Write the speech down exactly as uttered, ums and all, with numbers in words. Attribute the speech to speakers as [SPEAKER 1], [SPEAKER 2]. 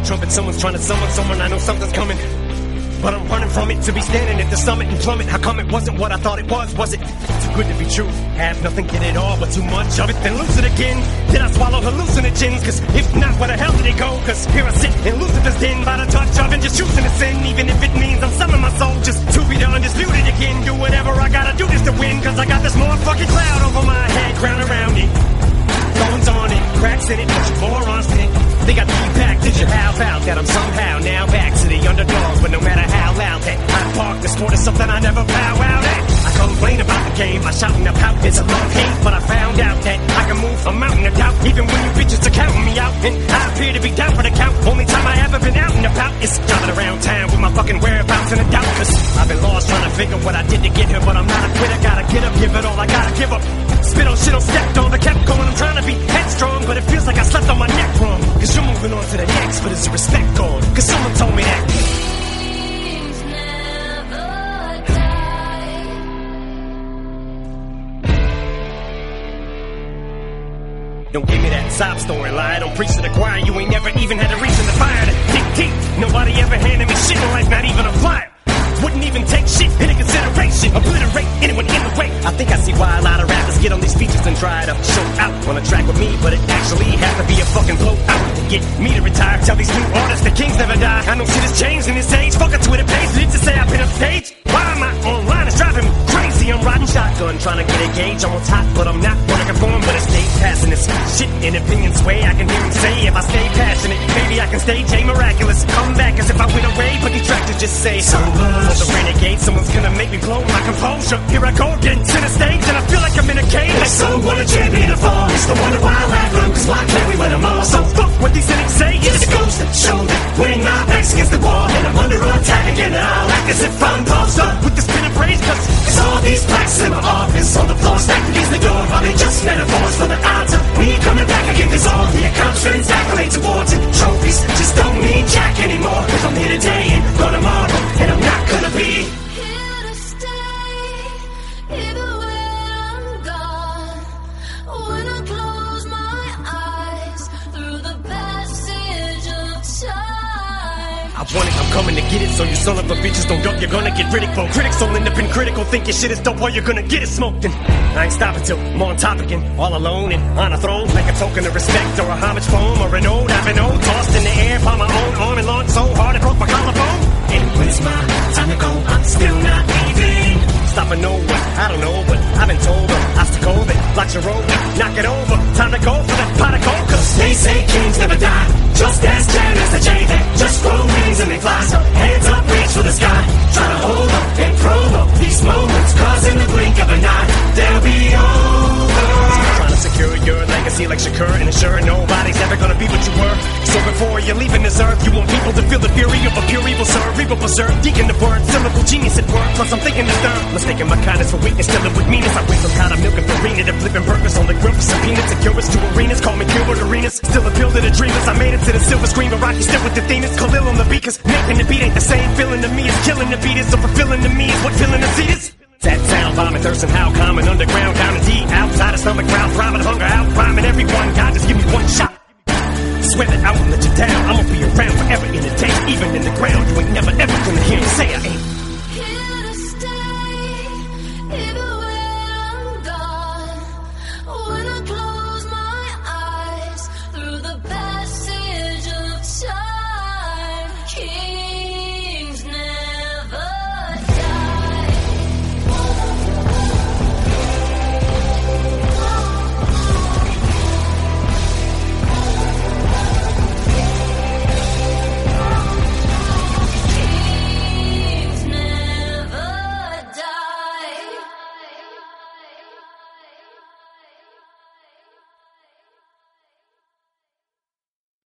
[SPEAKER 1] trumpet, someone's trying to summon someone, I know something's coming. But I'm running from it, to be standing at the summit and plummet. How come it wasn't what I thought it was? Was it too good to be true? Have nothing, get it all, but too much of it, then lose it again. Did I swallow hallucinogens? Cause if not, where the hell did it go? Cause here I sit in Lucifer's den by the touch of and just choosing to sin. Even if it means I'm selling my soul just to be the undisputed again. Do whatever I gotta do just to win. Cause I got this motherfucking cloud over my head, crown around it. Thorns on it, cracks in it, but you morons in it. They got me packed, did you how about that I'm somehow now back to the underdog. But no matter how loud that I park, the sport is something I never bow out at. I complain about the game, I shout and I pout, it's a love hate. But I found out that I can move a mountain of doubt, even when you bitches are counting me out. And I appear to be down for the count. Only time I ever been out and about is driving around town with my fucking whereabouts in a doubt. Cause I've been lost trying to figure what I did to get here, but I'm not a quitter, gotta get up, give it all, I gotta give up. Spit on shit on stepped on, but kept going, I'm trying to be headstrong, but it feels like I slept on my neck wrong. Cause you're moving on to the next, but is the respect gone? Cause someone told me that
[SPEAKER 2] dreams never die.
[SPEAKER 1] Don't give me that sob story lie. Don't preach to the choir. You ain't never even had a reason to fire the tick tick. Nobody ever handed me shit in life, not even a flyer. Wouldn't even take shit into consideration. Obliterate anyone in the way. I think I see why a lot of rappers get on these features and try to show out on a track with me, but it actually has to be a fucking blowout to get me to retire. Tell these new artists the kings never die. I know shit has changed in this age. Fuck a Twitter page. Did to say I've been upstage? Why am I online? It's driving me crazy. I'm riding shotgun, trying to get a gauge. I'm on top, but I'm not gonna conform. But it's stay passing this shit in opinions way. I can hear him say if I stay passionate, maybe I can stage a miraculous comeback as if I went away. But these tracks just say so much. For the renegade, someone's gonna make me blow my composure. Here I go again to the stage, and I feel like I'm in a cage.
[SPEAKER 3] Like someone a champion of fall. It's the wonder why I laugh room, cause why can't we win them all? So
[SPEAKER 1] fuck what these cynics say.
[SPEAKER 3] It's the ghost that showed that winning my backs against the wall, and I'm under attack again, and I'll act as if I'm posed up
[SPEAKER 1] with the spin and praise, cause
[SPEAKER 3] it's all these plaques in my office on the floor stacked against the door. Are they just metaphors for the odds of me coming back again? Cause all the accomplishments, accolades, awards, and trophies just don't mean jack anymore. Cause I'm here today and gone tomorrow, and I'm not gonna be
[SPEAKER 2] Here to stay, even when I'm gone. When I close my eyes through the passage of time.
[SPEAKER 1] I want it, I'm coming to get it. So you son of a bitches don't duck, you're gonna get ridicule. Critics all end up in critical, think your shit is dope, all you're gonna get is smoked. And I ain't stopping till I'm on top again, all alone and on a throne, like a token of respect or a homage poem or an ode. I've been old, tossed in the air by my own arm and launched so hard it broke my collarbone.
[SPEAKER 3] And when it's my time to go, I'm still not leaving.
[SPEAKER 1] Stopping nowhere, I don't know, but I've been told an obstacle that blocks your road. Knock it over, time to go for that pot of gold. Cause
[SPEAKER 3] they say kings never die, just as Jan as the J that just grow wings and they fly. So hands up, reach for the sky, try to hold up and provoke these moments, cause in the blink of an eye, they'll be over.
[SPEAKER 1] Trying to secure your legacy like Shakur and ensure nobody's ever gonna be what you were. So before you're leaving this earth, you want people to feel the fury of a pure evil, sir. Evil preserve, deacon the word, syllable genius at work. Plus I'm thinking the third, mistaking my kindness for weakness, still with meanness. I wait from kind of milk and farina to flipping burgers on the grill for some peanuts. And curious to arenas, call me Gilbert Arenas. Still appeal to the dreamers, I made it to the silver screen, but Rocky still with the themes. Khalil on the beat, cause making the beat ain't the same. Feeling to me is killing the beat is, so fulfilling to me is what filling the seat is. That sound, vomit, thirst, and how common underground, down and deep, outside the stomach, ground, throbbing, hunger, out, rhyming everyone. God, just give me one shot. Swear that I won't let you down. I'ma be around forever.